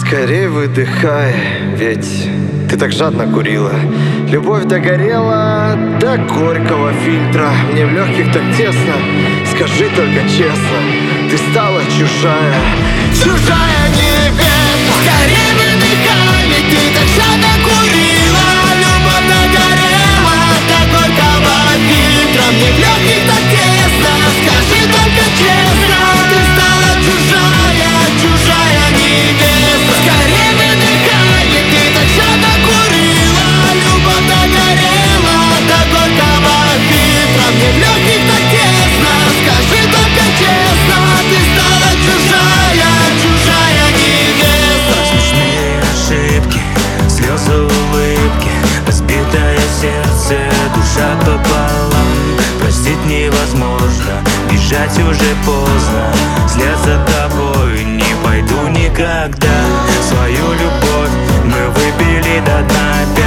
Скорей выдыхай, ведь ты так жадно курила. Любовь догорела до горького фильтра. Мне в легких так тесно, скажи только честно, ты стала чужая, чужая невеста. Скорей выдыхай, ведь ты так жадно курила. Любовь догорела до горького фильтра. Мне в легких так тесно, скажи только честно, ты стала чужая, чужая невеста. Скорей выдыхай, ведь ты так жадно курила. Любовь догорела до горького фильтра. Мне в легких так тесно, скажи только честно, ты стала чужая, чужая невеста. Смешные ошибки, слезы, улыбки, разбитое сердце, душа пополам. Простить невозможно, бежать уже поздно. Вслед за тобой не пойду никогда. Свою любовь мы выпили до дна.